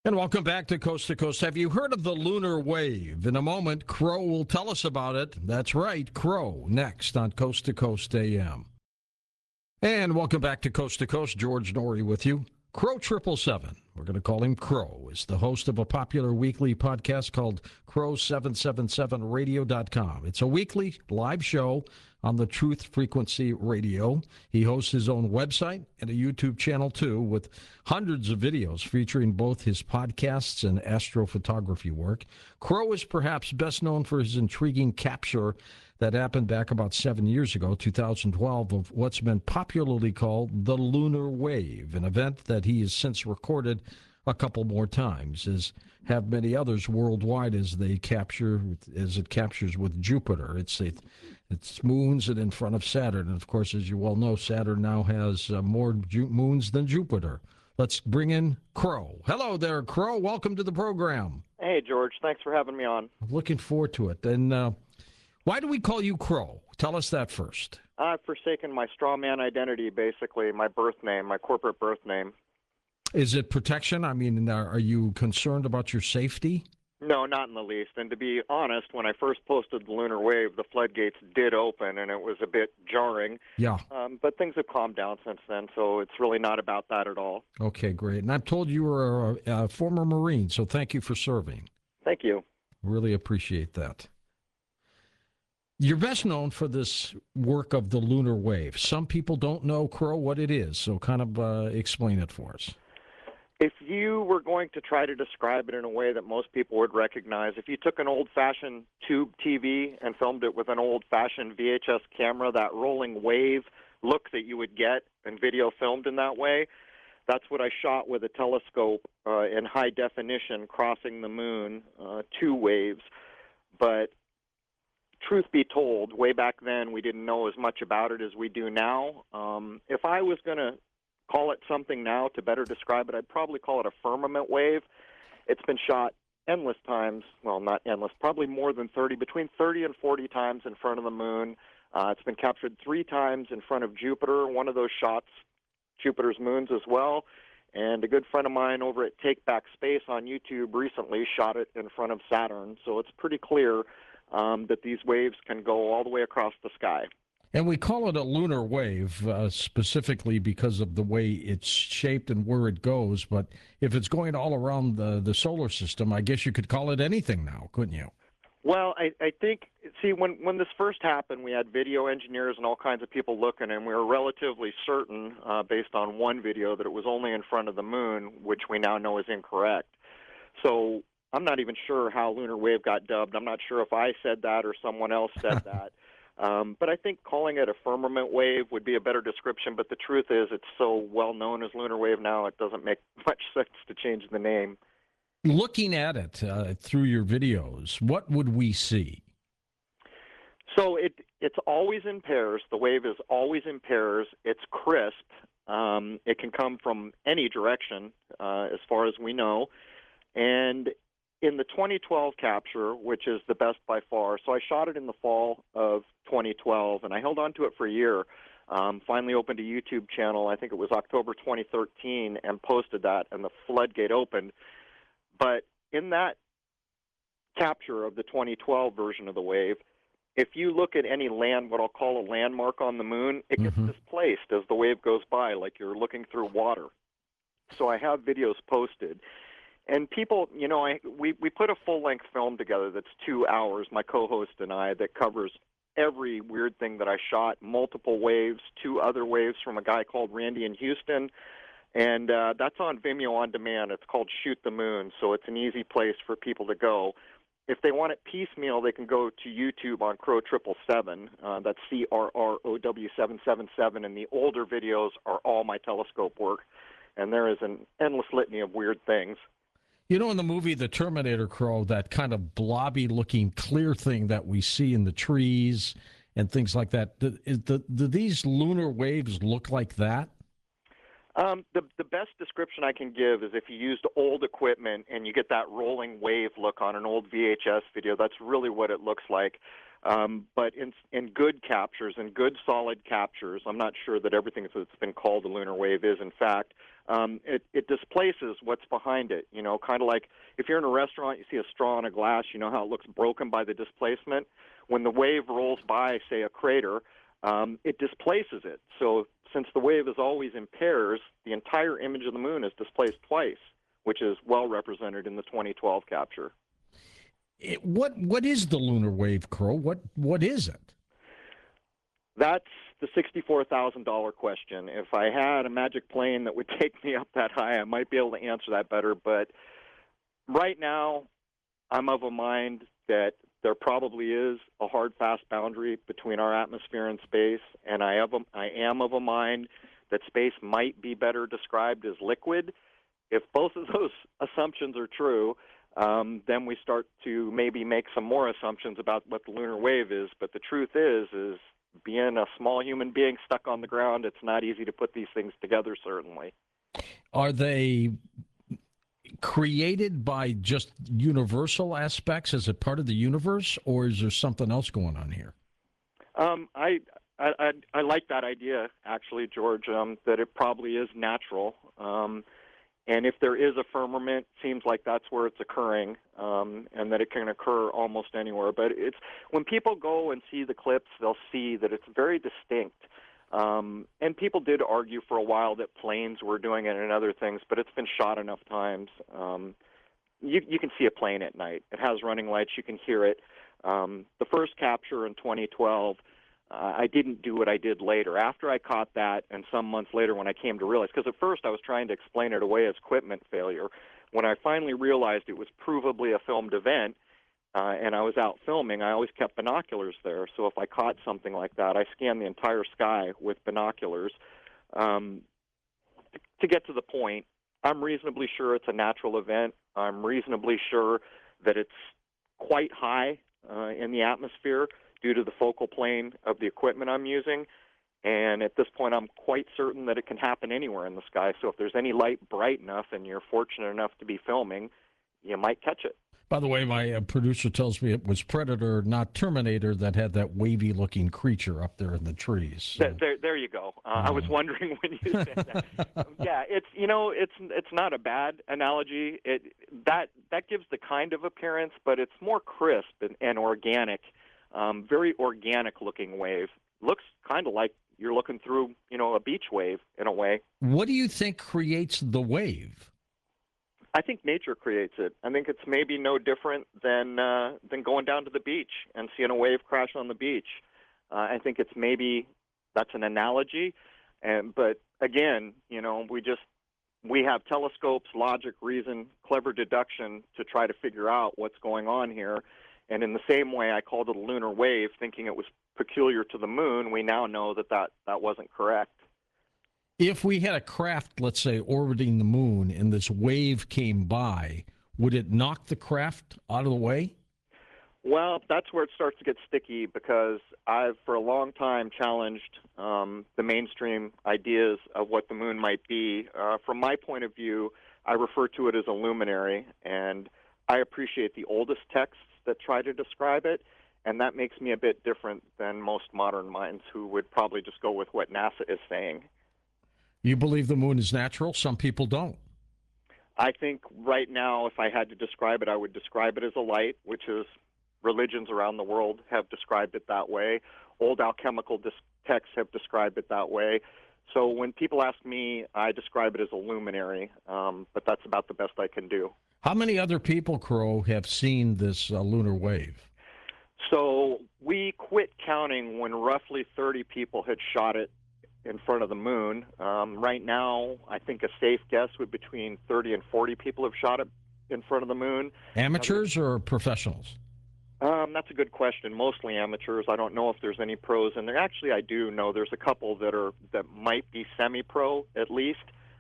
And welcome back to Coast to Coast. Have you heard of the lunar wave? In a moment, Crow will tell us about it. That's right, Crow, next on Coast to Coast AM. And welcome back to Coast. George Norrie with you. Crow 777, we're going to call him Crow, is the host of a popular weekly podcast called Crow777radio.com. It's a weekly live show on the Truth Frequency Radio. He hosts his own website and a YouTube channel, too, with hundreds of videos featuring both his podcasts and astrophotography work. Crow is perhaps best known for his intriguing capture that happened back about 7 years ago, 2012, of what's been popularly called the lunar wave, an event that he has since recorded a couple more times, as have many others worldwide as it captures with Jupiter. It's moons and in front of Saturn. And of course, as you well know, Saturn now has more moons than Jupiter. Let's bring in Crow. Hello there, Crow. Welcome to the program. Hey, George. Thanks for having me on. I'm looking forward to it. And why do we call you Crow? Tell us that first. I've forsaken my straw man identity, basically, my birth name, my corporate birth name. Is it protection? I mean, are you concerned about your safety? No, not in the least. And to be honest, when I first posted the lunar wave, the floodgates did open, and it was a bit jarring. Yeah. But things have calmed down since then, so it's really not about that at all. Okay, great. And I'm told you were a former Marine, so thank you for serving. Thank you. Really appreciate that. You're best known for this work of the lunar wave. Some people don't know, Crow, what it is, so kind of explain it for us. If you were going to try to describe it in a way that most people would recognize, if you took an old-fashioned tube TV and filmed it with an old-fashioned VHS camera, that rolling wave look that you would get and video filmed in that way, that's what I shot with a telescope in high definition crossing the moon, 2 waves. But truth be told, way back then we didn't know as much about it as we do now. If I was going to call it something now to better describe it, I'd probably call it a firmament wave. It's been shot endless times, well, not endless, probably more than 30, between 30 and 40 times in front of the moon. It's been captured 3 times in front of Jupiter, one of those shots, Jupiter's moons as well. And a good friend of mine over at Take Back Space on YouTube recently shot it in front of Saturn. So it's pretty clear that these waves can go all the way across the sky. And we call it a lunar wave specifically because of the way it's shaped and where it goes. But if it's going all around the solar system, I guess you could call it anything now, couldn't you? Well, I think, see, when this first happened, we had video engineers and all kinds of people looking, and we were relatively certain, based on one video, that it was only in front of the moon, which we now know is incorrect. So I'm not even sure how lunar wave got dubbed. I'm not sure if I said that or someone else said that. But I think calling it a firmament wave would be a better description. But the truth is, it's so well known as lunar wave now, it doesn't make much sense to change the name. Looking at it through your videos, what would we see? So it's always in pairs. The wave is always in pairs. It's crisp. It can come from any direction, as far as we know. And in the 2012 capture, which is the best by far, so I shot it in the fall of 2012, and I held on to it for a year. Finally opened a YouTube channel, I think it was October 2013, and posted that, and the floodgate opened. But in that capture of the 2012 version of the wave, if you look at any what I'll call a landmark on the moon, it gets displaced as the wave goes by, like you're looking through water. So I have videos posted. And people, you know, we put a full-length film together that's 2 hours, my co-host and I, that covers every weird thing that I shot, multiple waves, 2 other waves from a guy called Randy in Houston. And that's on Vimeo On Demand. It's called Shoot the Moon, so it's an easy place for people to go. If they want it piecemeal, they can go to YouTube on Crow 777. That's CRROW 777, and the older videos are all my telescope work. And there is an endless litany of weird things. You know, in the movie The Terminator, Crow, that kind of blobby-looking clear thing that we see in the trees and things like that, do these lunar waves look like that? The best description I can give is if you used old equipment and you get that rolling wave look on an old VHS video, that's really what it looks like. But in good captures, in good solid captures, I'm not sure that everything that's been called a lunar wave is, in fact, it displaces what's behind it. You know, kind of like if you're in a restaurant, you see a straw in a glass, you know how it looks broken by the displacement? When the wave rolls by, say, a crater, it displaces it. So since the wave is always in pairs, the entire image of the moon is displaced twice, which is well represented in the 2012 capture. What is the lunar wave, Crow? What is it? That's the $64,000 question. If I had a magic plane that would take me up that high, I might be able to answer that better. But right now, I'm of a mind that there probably is a hard, fast boundary between our atmosphere and space, and I am of a mind that space might be better described as liquid. If both of those assumptions are true, then we start to maybe make some more assumptions about what the lunar wave is. But the truth is being a small human being stuck on the ground, it's not easy to put these things together, certainly. Are they created by just universal aspects? Is it part of the universe, or is there something else going on here? I like that idea, actually, George, that it probably is natural. And if there is a firmament, it seems like that's where it's occurring, and that it can occur almost anywhere. But it's when people go and see the clips, they'll see that it's very distinct. And people did argue for a while that planes were doing it and other things, but it's been shot enough times. You can see a plane at night. It has running lights. You can hear it. The first capture in 2012, I didn't do what I did later. After I caught that, and some months later when I came to realize, because at first I was trying to explain it away as equipment failure, when I finally realized it was provably a filmed event, and I was out filming, I always kept binoculars there. So if I caught something like that, I scanned the entire sky with binoculars. To get to the point, I'm reasonably sure it's a natural event. I'm reasonably sure that it's quite high in the atmosphere due to the focal plane of the equipment I'm using. And at this point, I'm quite certain that it can happen anywhere in the sky. So if there's any light bright enough and you're fortunate enough to be filming, you might catch it. By the way, my producer tells me it was Predator, not Terminator, that had that wavy-looking creature up there in the trees. So. There you go. I was wondering when you said that. Yeah, it's not a bad analogy. That gives the kind of appearance, but it's more crisp and organic. Very organic-looking wave. Looks kind of like you're looking through, a beach wave in a way. What do you think creates the wave? I think nature creates it. I think it's maybe no different than going down to the beach and seeing a wave crash on the beach. I think it's maybe that's an analogy, but again, we have telescopes, logic, reason, clever deduction to try to figure out what's going on here. And in the same way I called it a lunar wave, thinking it was peculiar to the moon, we now know that wasn't correct. If we had a craft, let's say, orbiting the moon and this wave came by, would it knock the craft out of the way? Well, that's where it starts to get sticky because I've, for a long time, challenged the mainstream ideas of what the moon might be. From my point of view, I refer to it as a luminary, and I appreciate the oldest texts that try to describe it, and that makes me a bit different than most modern minds who would probably just go with what NASA is saying. You believe the moon is natural? Some people don't. I think right now, if I had to describe it, I would describe it as a light, which is religions around the world have described it that way. Old alchemical texts have described it that way. So when people ask me, I describe it as a luminary, but that's about the best I can do. How many other people, Crow, have seen this lunar wave? So we quit counting when roughly 30 people had shot it in front of the moon. Right now, I think a safe guess would be between 30 and 40 people have shot it in front of the moon. Amateurs or professionals? That's a good question. Mostly amateurs. I don't know if there's any pros in there. Actually, I do know there's a couple that might be semi-pro at least.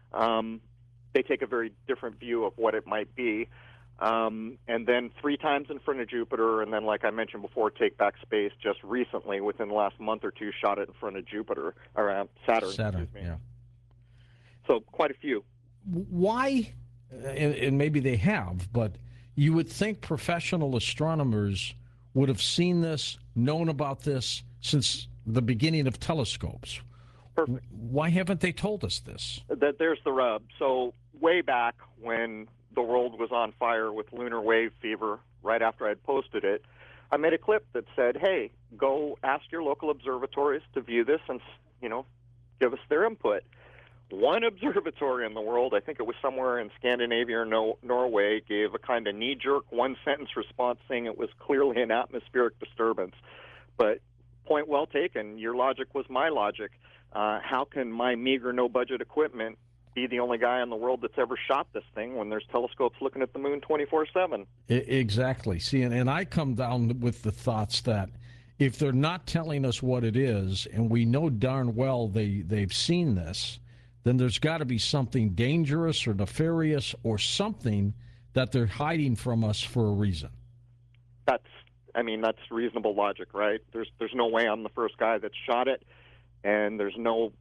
They take a very different view of what it might be. And then 3 times in front of Jupiter, and then, like I mentioned before, Take Back Space just recently, within the last month or two, shot it in front of Jupiter, or Saturn. Saturn, yeah. So quite a few. Why, and maybe they have, but you would think professional astronomers would have seen this, known about this since the beginning of telescopes. Perfect. Why haven't they told us this? There's the rub. So way back when the world was on fire with lunar wave fever, right after I'd posted it, I made a clip that said, hey, go ask your local observatories to view this and, give us their input. One observatory in the world, I think it was somewhere in Scandinavia or Norway, gave a kind of knee-jerk one-sentence response saying it was clearly an atmospheric disturbance. But point well taken. Your logic was my logic. How can my meager, no-budget equipment be the only guy in the world that's ever shot this thing when there's telescopes looking at the moon 24/7? Exactly. See, and I come down with the thoughts that if they're not telling us what it is, and we know darn well they've seen this, then there's got to be something dangerous or nefarious or something that they're hiding from us for a reason. That's reasonable logic, right? There's no way I'm the first guy that shot it, and there's no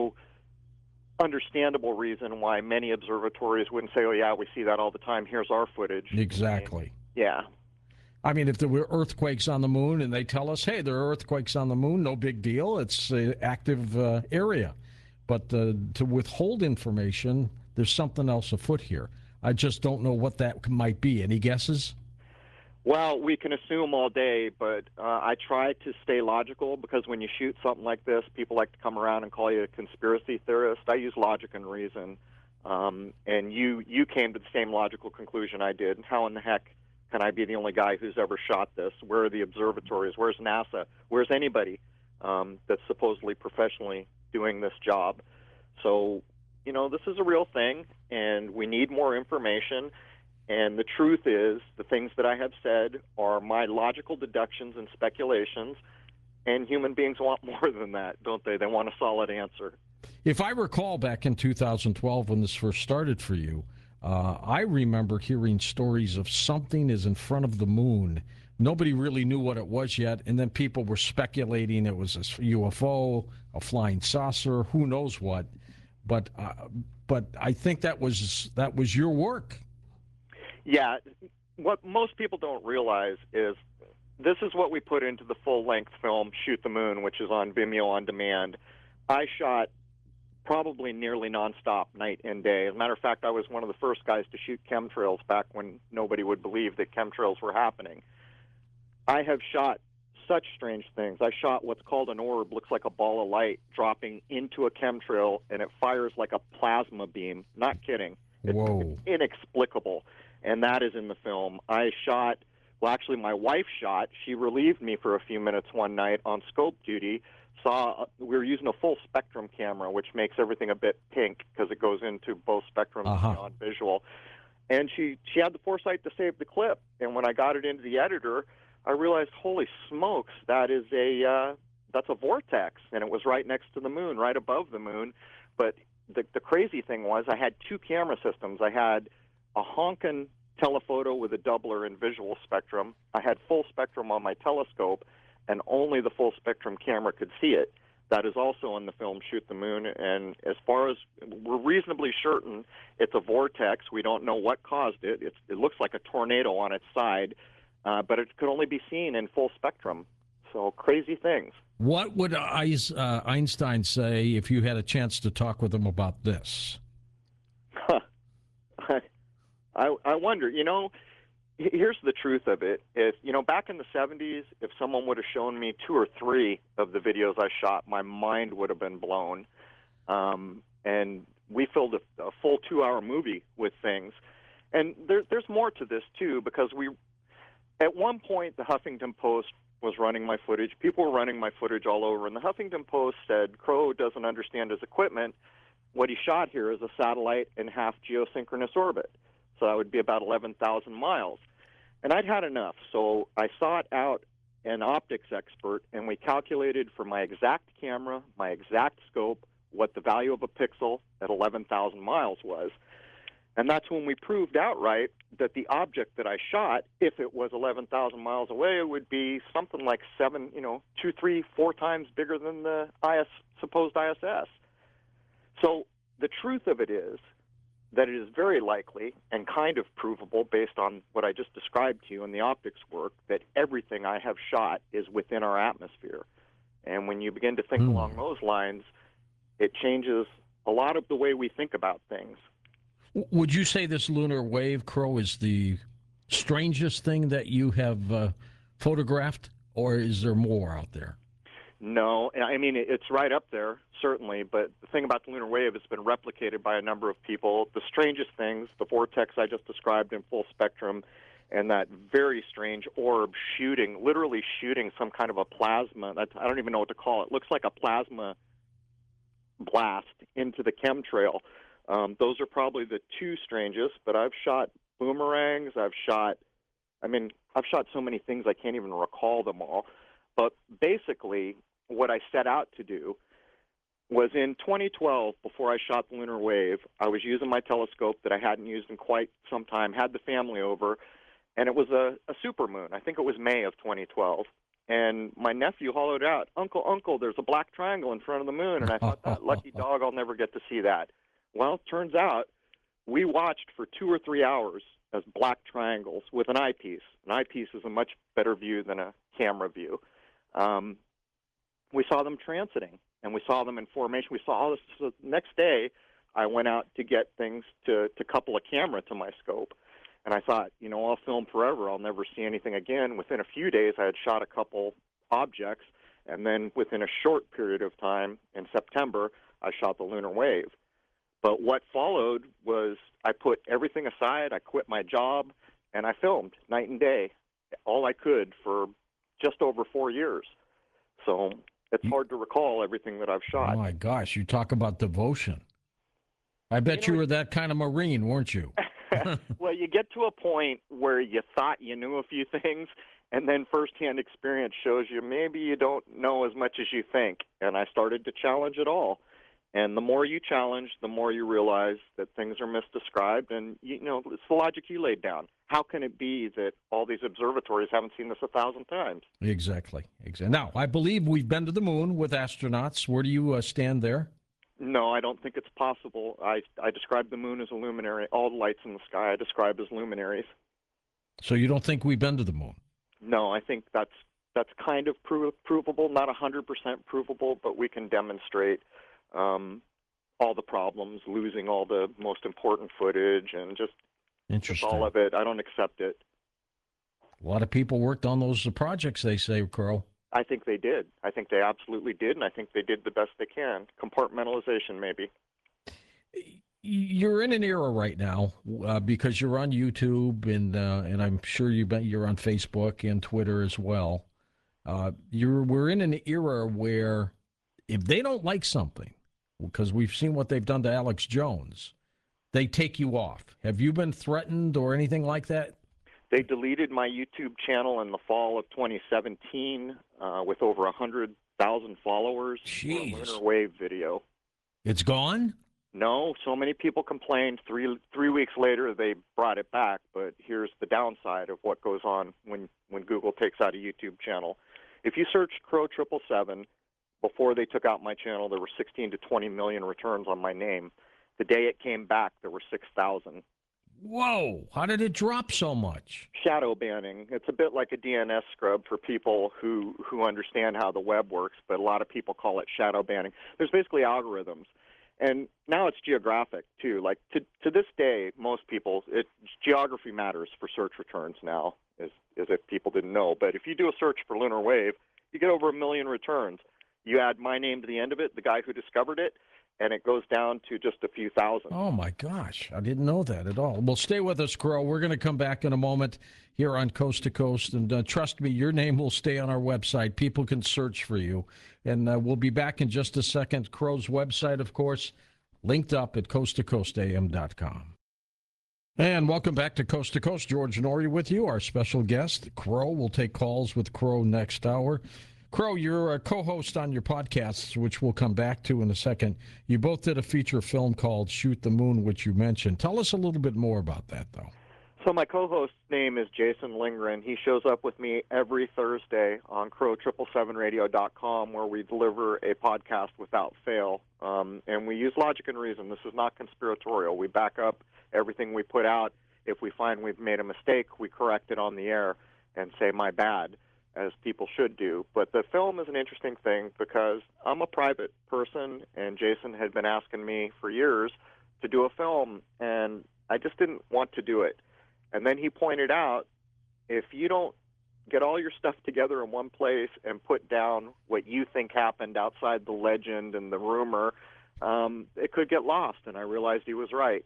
understandable reason why many observatories wouldn't say, oh, yeah, we see that all the time. Here's our footage. Exactly. Yeah. I mean, if there were earthquakes on the moon and they tell us, hey, there are earthquakes on the moon, no big deal. It's an active area. But to withhold information, there's something else afoot here. I just don't know what that might be. Any guesses? Well, we can assume all day, but I try to stay logical because when you shoot something like this, people like to come around and call you a conspiracy theorist. I use logic and reason, and you came to the same logical conclusion I did. How in the heck can I be the only guy who's ever shot this? Where are the observatories? Where's NASA? Where's anybody that's supposedly professionally doing this job? So, this is a real thing, and we need more information. And the truth is, the things that I have said are my logical deductions and speculations, and human beings want more than that, don't they? They want a solid answer. If I recall back in 2012 when this first started for you, I remember hearing stories of something is in front of the moon. Nobody really knew what it was yet, and then people were speculating it was a UFO, a flying saucer, who knows what. But I think that was your work. Yeah, what most people don't realize is this is what we put into the full-length film, Shoot the Moon, which is on Vimeo on demand. I shot probably nearly nonstop, night and day. As a matter of fact, I was one of the first guys to shoot chemtrails back when nobody would believe that chemtrails were happening. I have shot such strange things. I shot what's called an orb, looks like a ball of light dropping into a chemtrail, and it fires like a plasma beam. Not kidding. Whoa. It's inexplicable. And that is in the film. I shot, well, actually, my wife shot. She relieved me for a few minutes one night on scope duty. We were using a full spectrum camera, which makes everything a bit pink because it goes into both spectrums and visual. And she had the foresight to save the clip. And when I got it into the editor, I realized, holy smokes, that's a vortex. And it was right next to the moon, right above the moon. But the crazy thing was I had two camera systems. I had a honkin' telephoto with a doubler in visual spectrum. I had full spectrum on my telescope, and only the full spectrum camera could see it. That is also in the film Shoot the Moon, and as far as we're reasonably certain, it's a vortex. We don't know what caused it. It looks like a tornado on its side, but it could only be seen in full spectrum. So crazy things. What would Einstein say if you had a chance to talk with him about this? I wonder, here's the truth of it. If, back in the 70s, if someone would have shown me 2 or 3 of the videos I shot, my mind would have been blown. And we filled a full 2-hour movie with things. And there's more to this, too, because at one point, the Huffington Post was running my footage. People were running my footage all over. And the Huffington Post said, Crow doesn't understand his equipment. What he shot here is a satellite in half geosynchronous orbit. So that would be about 11,000 miles. And I'd had enough. So I sought out an optics expert, and we calculated for my exact camera, my exact scope, what the value of a pixel at 11,000 miles was. And that's when we proved outright that the object that I shot, if it was 11,000 miles away, it would be something like 2, 3, 4 times bigger than the supposed ISS. So the truth of it is that it is very likely and kind of provable based on what I just described to you in the optics work that everything I have shot is within our atmosphere. And when you begin to think along those lines, it changes a lot of the way we think about things. Would you say this lunar wave, Crow, is the strangest thing that you have photographed, or is there more out there? No, I mean, it's right up there, certainly, but the thing about the lunar wave, it's been replicated by a number of people. The strangest things, the vortex I just described in full spectrum, and that very strange orb literally shooting some kind of a plasma. I don't even know what to call it. It looks like a plasma blast into the chemtrail. Those are probably the two strangest, but I've shot boomerangs. I've shot so many things I can't even recall them all. But basically, what I set out to do was in 2012, before I shot the lunar wave, I was using my telescope that I hadn't used in quite some time, had the family over, and it was a supermoon. I think it was May of 2012. And my nephew hollowed out, Uncle, there's a black triangle in front of the moon. And I thought, that lucky dog, I'll never get to see that. Well, turns out we watched for 2 or 3 hours as black triangles with an eyepiece. An eyepiece is a much better view than a camera view. We saw them transiting, and we saw them in formation. We saw all this. So the next day, I went out to get things to couple a camera to my scope. And I thought, I'll film forever. I'll never see anything again. Within a few days, I had shot a couple objects. And then within a short period of time, in September, I shot the lunar wave. But what followed was I put everything aside. I quit my job, and I filmed night and day, all I could for just over 4 years. So it's hard to recall everything that I've shot. Oh, my gosh. You talk about devotion. I bet you were that kind of Marine, weren't you? Well, you get to a point where you thought you knew a few things, and then firsthand experience shows you maybe you don't know as much as you think. And I started to challenge it all. And the more you challenge, the more you realize that things are misdescribed. And, it's the logic you laid down. How can it be that all these observatories haven't seen this 1,000 times? Exactly. Now, I believe we've been to the moon with astronauts. Where do you stand there? No, I don't think it's possible. I describe the moon as a luminary. All the lights in the sky I describe as luminaries. So you don't think we've been to the moon? No, I think that's kind of provable, not 100% provable, but we can demonstrate all the problems, losing all the most important footage, and just all of it. I don't accept it. A lot of people worked on those projects, they say, Crow. I think they did. I think they absolutely did, and I think they did the best they can. Compartmentalization, maybe. You're in an era right now because you're on YouTube, and I'm sure you're on Facebook and Twitter as well. We're in an era where if they don't like something, because we've seen what they've done to Alex Jones, they take you off. Have you been threatened or anything like that? They deleted my YouTube channel in the fall of 2017 with over 100,000 followers. Jeez. For a lunar wave video. It's gone? No, so many people complained. Three weeks later, they brought it back. But here's the downside of what goes on when Google takes out a YouTube channel. If you search Crow 777, before they took out my channel, there were 16 to 20 million returns on my name. The day it came back, there were 6,000. Whoa, how did it drop so much? Shadow banning. It's a bit like a DNS scrub for people who understand how the web works, but a lot of people call it shadow banning. There's basically algorithms. And now it's geographic, too. Like, to this day, most people, geography matters for search returns now, as if people didn't know. But if you do a search for lunar wave, you get over 1 million returns. You add my name to the end of it, the guy who discovered it, and it goes down to just a few thousand. Oh, my gosh. I didn't know that at all. Well, stay with us, Crow. We're going to come back in a moment here on Coast to Coast. And trust me, your name will stay on our website. People can search for you. And we'll be back in just a second. Crow's website, of course, linked up at coasttocoastam.com. And welcome back to Coast to Coast. George Noory with you, our special guest, Crow. We'll take calls with Crow next hour. Crow, you're a co-host on your podcasts, which we'll come back to in a second. You both did a feature film called Shoot the Moon, which you mentioned. Tell us a little bit more about that, though. So my co-host's name is Jason Lindgren. He shows up with me every Thursday on crow777radio.com, where we deliver a podcast without fail. And we use logic and reason. This is not conspiratorial. We back up everything we put out. If we find we've made a mistake, we correct it on the air and say, my bad. as people should do. But the film is an interesting thing because I'm a private person, and Jason had been asking me for years to do a film, and I just didn't want to do it. And then he pointed out, if you don't get all your stuff together in one place and put down what you think happened outside the legend and the rumor, it could get lost. And I realized he was right.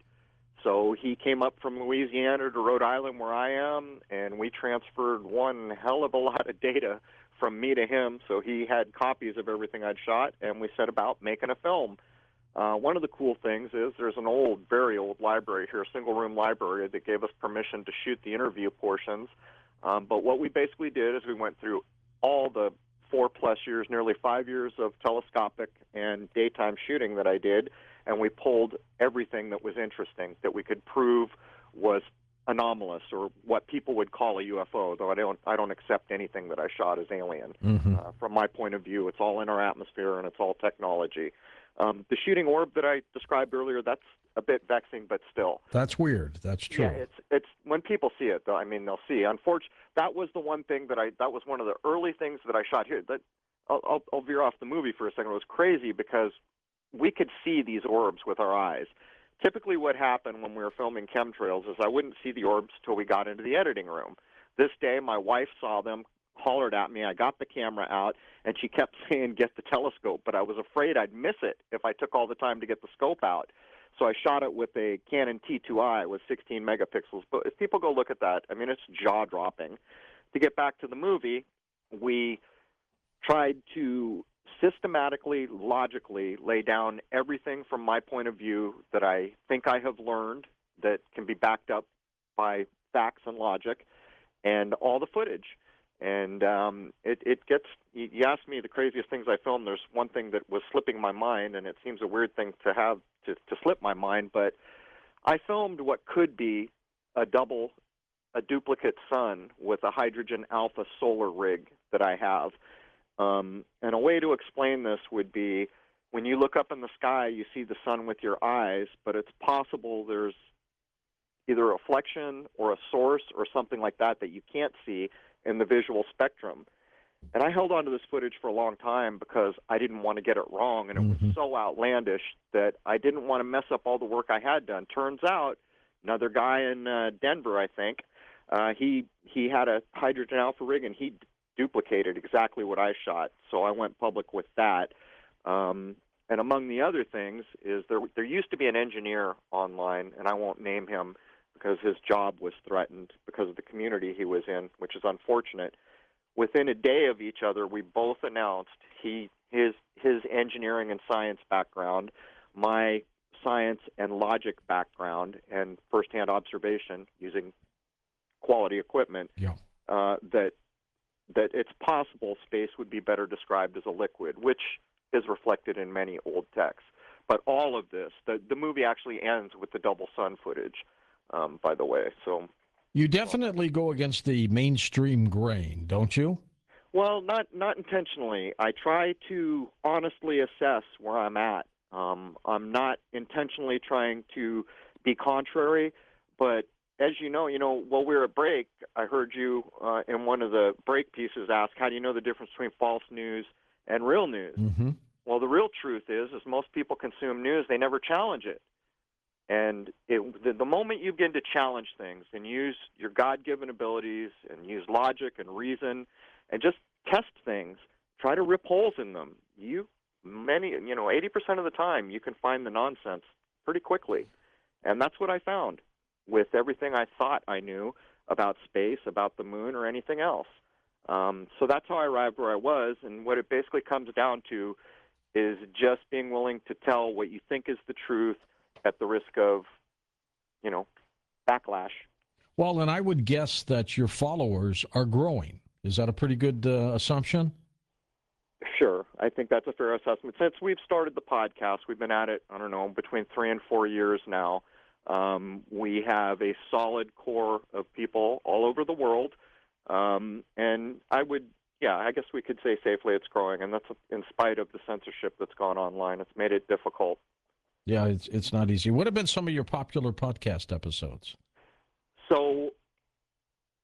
So he came up from Louisiana to Rhode Island, where I am, and we transferred one hell of a lot of data from me to him. So he had copies of everything I'd shot, and we set about making a film. One of the cool things is there's an old, very old library here, a single-room library that gave us permission to shoot the interview portions. But what we basically did is we went through all the 4+ years, nearly 5 years of telescopic and daytime shooting that I did, and we pulled everything that was interesting that we could prove was anomalous, or what people would call a UFO, though I don't accept anything that I shot as alien. From my point of view, it's all in our atmosphere and it's all technology. The shooting orb that I described earlier, that's a bit vexing, but still. That's weird. That's true. Yeah, it's when people see it, though. I mean, they'll see. Unfortunately, that was the one thing that was one of the early things that I shot here. That I'll veer off the movie for a second. It was crazy because we could see these orbs with our eyes. Typically, what happened when we were filming chemtrails is I wouldn't see the orbs till we got into the editing room. This day, my wife saw them, hollered at me. I got the camera out, and she kept saying, "Get the telescope," but I was afraid I'd miss it if I took all the time to get the scope out. So I shot it with a Canon T2i with 16 megapixels. But if people go look at that, I mean, it's jaw-dropping. To get back to the movie, we tried to systematically, logically lay down everything from my point of view that I think I have learned that can be backed up by facts and logic, and all the footage. And it gets, you asked me the craziest things I filmed. There's one thing that was slipping my mind, and it seems a weird thing to have to slip my mind, but I filmed what could be a duplicate sun with a hydrogen alpha solar rig that I have. And a way to explain this would be, when you look up in the sky, you see the sun with your eyes, but it's possible there's either a reflection or a source or something like that that you can't see in the visual spectrum. And I held on to this footage for a long time because I didn't want to get it wrong, and it was so outlandish that I didn't want to mess up all the work I had done. Turns out, another guy in Denver, I think, he had a hydrogen alpha rig, and he duplicated exactly what I shot. So I went public with that. And among the other things is there used to be an engineer online, and I won't name him because his job was threatened because of the community he was in, which is unfortunate. Within a day of each other, we both announced his engineering and science background, my science and logic background, and firsthand observation using quality equipment, that it's possible space would be better described as a liquid, which is reflected in many old texts. But all of this, the movie actually ends with the double sun footage, by the way. So you definitely go against the mainstream grain, don't you? Well, not intentionally. I try to honestly assess where I'm at. I'm not intentionally trying to be contrary, but as you know, while we were at break, I heard you in one of the break pieces ask, how do you know the difference between false news and real news? Well, the real truth is most people consume news, they never challenge it. And the moment you begin to challenge things and use your God-given abilities and use logic and reason and just test things, try to rip holes in them, 80% of the time you can find the nonsense pretty quickly. And that's what I found with everything I thought I knew about space, about the moon, or anything else. So that's how I arrived where I was, and what it basically comes down to is just being willing to tell what you think is the truth at the risk of, backlash. Well, and I would guess that your followers are growing. Is that a pretty good assumption? Sure. I think that's a fair assessment. Since we've started the podcast, we've been at it, between 3 and 4 years now. We have a solid core of people all over the world. And I guess we could say safely it's growing, and that's in spite of the censorship that's gone online. It's made it difficult. Yeah, it's not easy. What have been some of your popular podcast episodes? So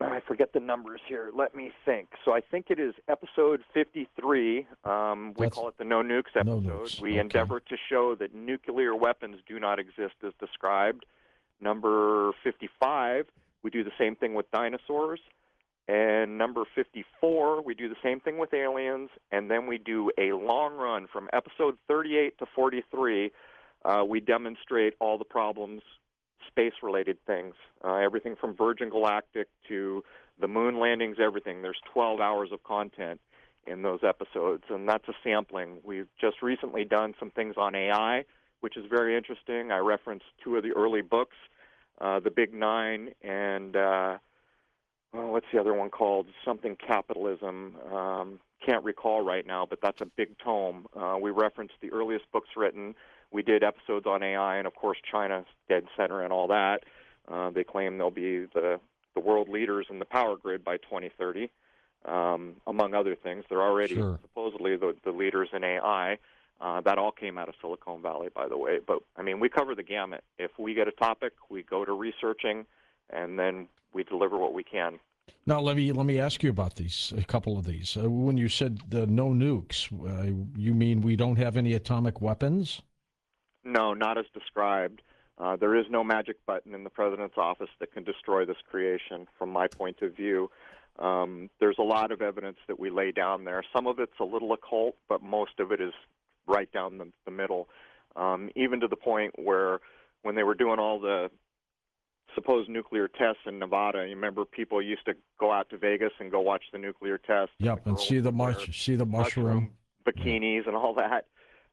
I forget the numbers here. Let me think. So I think it is episode 53. We call it the No Nukes episode. No Nukes. We Okay. endeavor to show that nuclear weapons do not exist as described. Number 55, we do the same thing with dinosaurs. And number 54, we do the same thing with aliens. And then we do a long run from episode 38 to 43. We demonstrate all the problems, space-related things, everything from Virgin Galactic to the moon landings, everything. There's 12 hours of content in those episodes, and that's a sampling. We've just recently done some things on AI, which is very interesting. I referenced two of the early books, The Big Nine, and what's the other one called? Something Capitalism. Can't recall right now, but that's a big tome. We referenced the earliest books written. We did episodes on AI, and of course China's dead center and all that. They claim they'll be the world leaders in the power grid by 2030, among other things. They're already supposedly the leaders in AI. That all came out of Silicon Valley, by the way. But, I mean, we cover the gamut. If we get a topic, we go to researching, and then we deliver what we can. Now, let me ask you about a couple of these. When you said the no nukes, you mean we don't have any atomic weapons? No, not as described. There is no magic button in the president's office that can destroy this creation, from my point of view. There's a lot of evidence that we lay down there. Some of it's a little occult, but most of it is right down the middle, even to the point where when they were doing all the supposed nuclear tests in Nevada, you remember people used to go out to Vegas and go watch the nuclear tests. Yep, and see the mushroom bikinis and all that.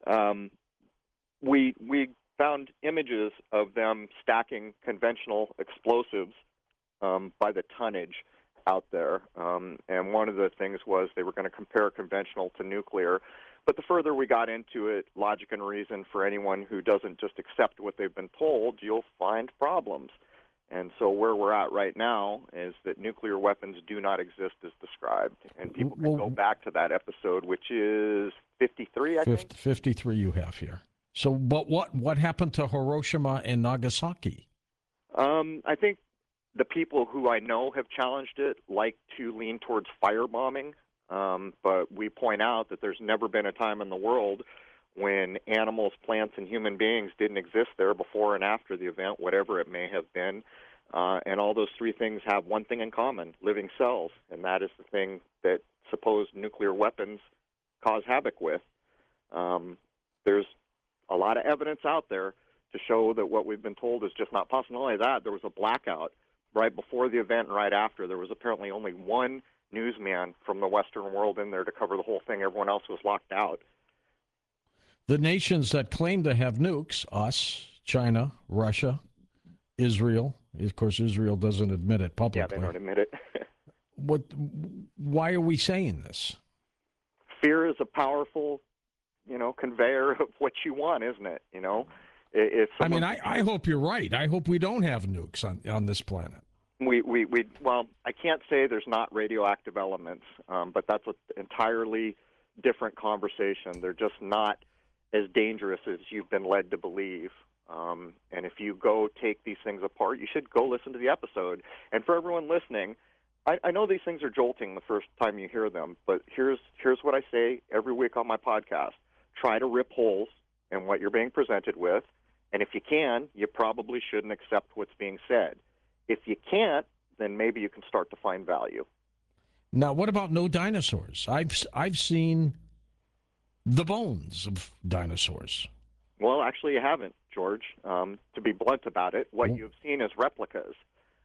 We found images of them stacking conventional explosives by the tonnage out there. And one of the things was they were going to compare conventional to nuclear. But the further we got into it, logic and reason, for anyone who doesn't just accept what they've been told, you'll find problems. And so where we're at right now is that nuclear weapons do not exist as described. And people can go back to that episode, which is 53, I think. 53 you have here. So, but what happened to Hiroshima and Nagasaki? I think the people who I know have challenged it like to lean towards firebombing, but we point out that there's never been a time in the world when animals, plants, and human beings didn't exist there before and after the event, whatever it may have been. And all those three things have one thing in common, living cells, and that is the thing that supposed nuclear weapons cause havoc with. There's a lot of evidence out there to show that what we've been told is just not possible. Not only that, there was a blackout right before the event and right after. There was apparently only one newsman from the Western world in there to cover the whole thing. Everyone else was locked out. The nations that claim to have nukes, us, China, Russia, Israel. Of course, Israel doesn't admit it publicly. Yeah, they don't admit it. Why are we saying this? Fear is a powerful, conveyor of what you want, isn't it? I hope you're right. I hope we don't have nukes on this planet. Well, I can't say there's not radioactive elements, but that's an entirely different conversation. They're just not as dangerous as you've been led to believe. And if you go take these things apart, you should go listen to the episode. And for everyone listening, I know these things are jolting the first time you hear them, but here's what I say every week on my podcast. Try to rip holes in what you're being presented with, and if you can, you probably shouldn't accept what's being said. If you can't, then maybe you can start to find value. Now, what about no dinosaurs? I've seen the bones of dinosaurs. Well, actually, you haven't, George. To be blunt about it, what you've seen is replicas.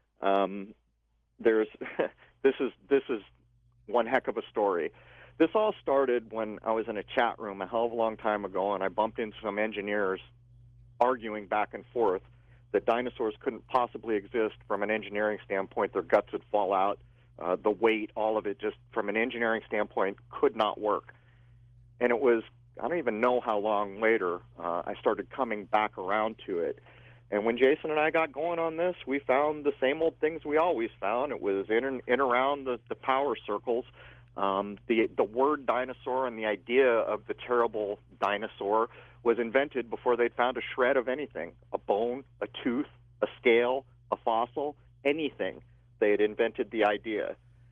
This is one heck of a story. This all started when I was in a chat room a hell of a long time ago, and I bumped into some engineers arguing back and forth that dinosaurs couldn't possibly exist from an engineering standpoint. Their guts would fall out. The weight, all of it, just from an engineering standpoint, could not work. And it was, I don't even know how long later, I started coming back around to it. And when Jason and I got going on this, we found the same old things we always found. It was in around the power circles. The word dinosaur and the idea of the terrible dinosaur was invented before they'd found a shred of anything, a bone, a tooth, a scale, a fossil, anything. they had invented the idea.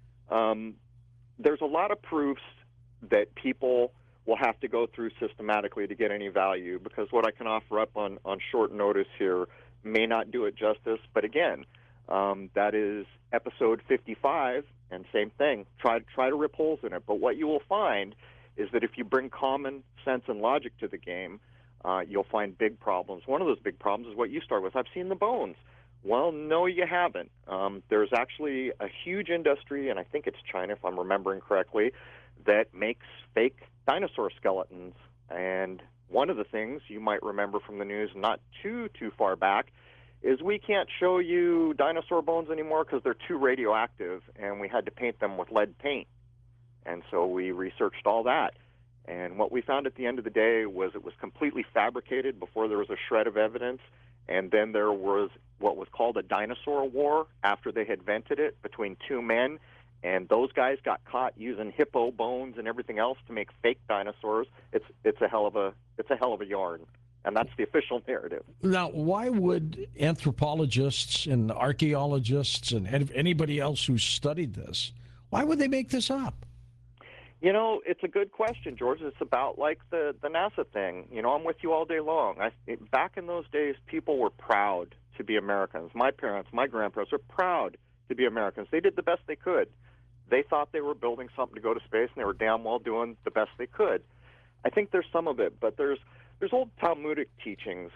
There's a lot of proofs that people will have to go through systematically to get any value, because what I can offer up on short notice here may not do it justice. But again, that is episode 55, and same thing. Try to rip holes in it. But what you will find is that if you bring common sense and logic to the game, you'll find big problems. One of those big problems is what you start with. I've seen the bones. Well, no, you haven't. There's actually a huge industry, and I think it's China, if I'm remembering correctly, that makes fake dinosaur skeletons. And one of the things you might remember from the news not too far back is we can't show you dinosaur bones anymore because they're too radioactive, and we had to paint them with lead paint. And so we researched all that. And what we found at the end of the day was it was completely fabricated before there was a shred of evidence. And then there was what was called a dinosaur war after they had vented it between two men. And those guys got caught using hippo bones and everything else to make fake dinosaurs. It's a hell of a yarn. And that's the official narrative. Now, why would anthropologists and archaeologists and anybody else who studied this, why would they make this up? You know, it's a good question, George. It's about like the NASA thing. You know, I'm with you all day long. Back in those days, people were proud to be Americans. My parents, my grandparents were proud to be Americans. They did the best they could. They thought they were building something to go to space, and they were damn well doing the best they could. I think there's some of it, but there's old Talmudic teachings.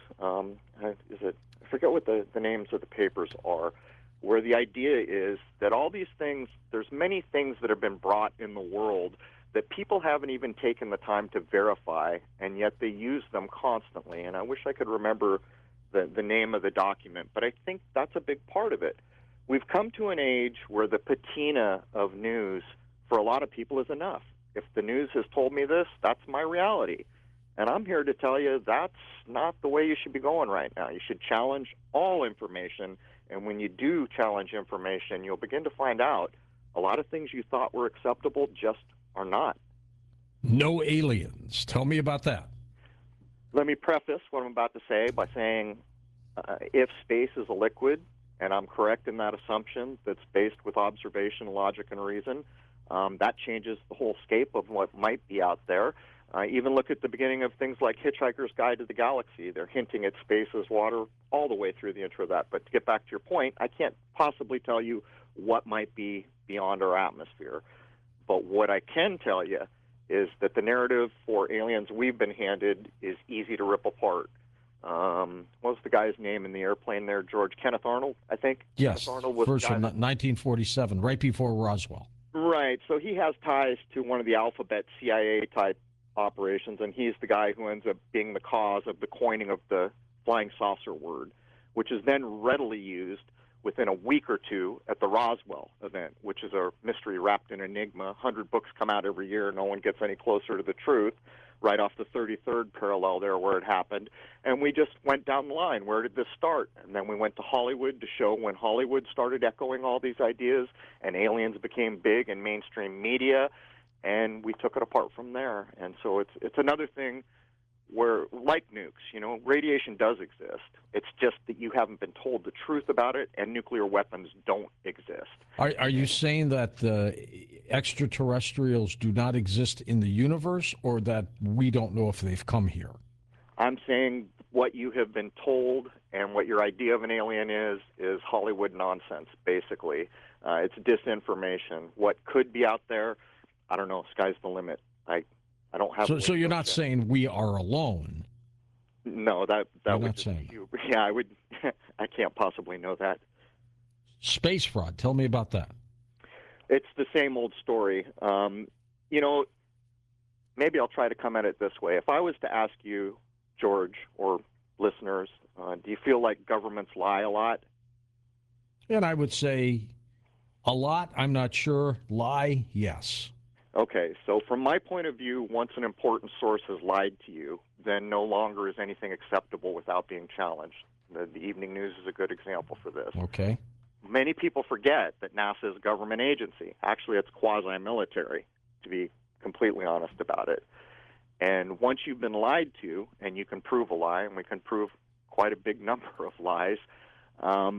I forget what the names of the papers are, where the idea is that all these things, there's many things that have been brought in the world that people haven't even taken the time to verify, and yet they use them constantly. And I wish I could remember the name of the document, but I think that's a big part of it. We've come to an age where the patina of news for a lot of people is enough. If the news has told me this, that's my reality. And I'm here to tell you that's not the way you should be going right now. You should challenge all information. And when you do challenge information, you'll begin to find out a lot of things you thought were acceptable just are not. No aliens. Tell me about that. Let me preface what I'm about to say by saying if space is a liquid, and I'm correct in that assumption that's based with observation, logic, and reason, that changes the whole scape of what might be out there. Even look at the beginning of things like Hitchhiker's Guide to the Galaxy. They're hinting at space as water all the way through the intro of that. But to get back to your point, I can't possibly tell you what might be beyond our atmosphere. But what I can tell you is that the narrative for aliens we've been handed is easy to rip apart. What was the guy's name in the airplane there? Kenneth Arnold, I think? Yes, Kenneth Arnold was first from 1947, right before Roswell. Right, so he has ties to one of the alphabet CIA-type operations, and he's the guy who ends up being the cause of the coining of the flying saucer word, which is then readily used within a week or two at the Roswell event, which is a mystery wrapped in enigma. 100 books come out every year. No one gets any closer to the truth. Right off the 33rd parallel there where it happened. And we just went down the line. Where did this start? And then we went to Hollywood to show when Hollywood started echoing all these ideas and aliens became big in mainstream media, and we took it apart from there. And so it's another thing where, like nukes, you know, radiation does exist. It's just that you haven't been told the truth about it, and nuclear weapons don't exist. Are you saying that extraterrestrials do not exist in the universe, or that we don't know if they've come here? I'm saying what you have been told and what your idea of an alien is Hollywood nonsense, basically. It's disinformation. What could be out there, I don't know. Sky's the limit. I don't have. So you're not saying we are alone? No, that you're would not saying. Yeah, I would. I can't possibly know that. Space fraud. Tell me about that. It's the same old story. You know, maybe I'll try to come at it this way. If I was to ask you, George, or listeners, do you feel like governments lie a lot? And I would say a lot. I'm not sure. Lie, yes. Okay, so from my point of view, once an important source has lied to you, then no longer is anything acceptable without being challenged. The Evening News is a good example for this. Okay. Many people forget that NASA is a government agency. Actually, it's quasi-military, to be completely honest about it. And once you've been lied to, and you can prove a lie, and we can prove quite a big number of lies,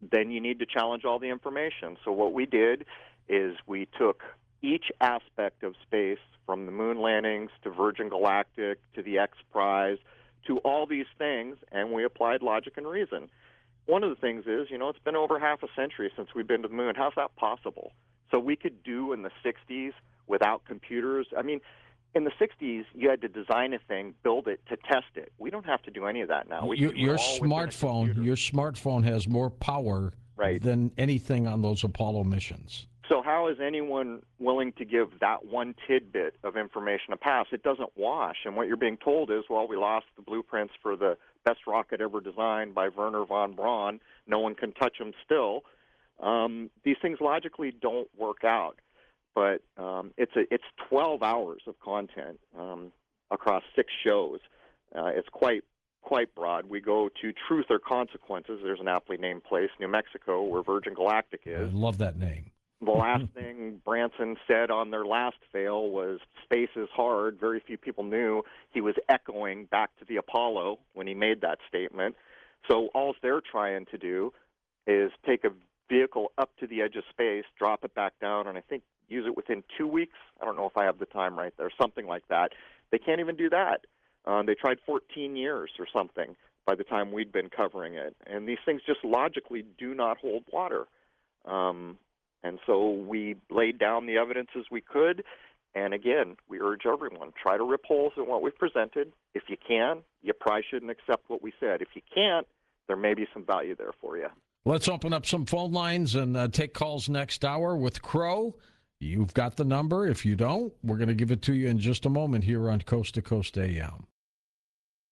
then you need to challenge all the information. So what we did is we took each aspect of space, from the moon landings to Virgin Galactic to the X Prize to all these things, and we applied logic and reason. One of the things is, it's been over half a century since we've been to the moon. How's that possible? So we could do in the 60s without computers. I mean, in the 60s, you had to design a thing, build it, to test it. We don't have to do any of that now. Your smartphone has more power than anything on those Apollo missions. So how is anyone willing to give that one tidbit of information a pass? It doesn't wash. And what you're being told is, well, we lost the blueprints for the best rocket ever designed by Wernher von Braun. No one can touch them still. These things logically don't work out. But it's 12 hours of content across 6 shows. It's quite broad. We go to Truth or Consequences. There's an aptly named place, New Mexico, where Virgin Galactic is. I love that name. The last thing Branson said on their last fail was, space is hard. Very few people knew he was echoing back to the Apollo when he made that statement. So all they're trying to do is take a vehicle up to the edge of space, drop it back down, and I think use it within 2 weeks. I don't know if I have the time right there, something like that. They can't even do that. They tried 14 years or something by the time we'd been covering it. And these things just logically do not hold water. And so we laid down the evidence as we could. And again, we urge everyone, try to rip holes in what we've presented. If you can, you probably shouldn't accept what we said. If you can't, there may be some value there for you. Let's open up some phone lines and take calls next hour with Crow. You've got the number. If you don't, we're going to give it to you in just a moment here on Coast to Coast AM.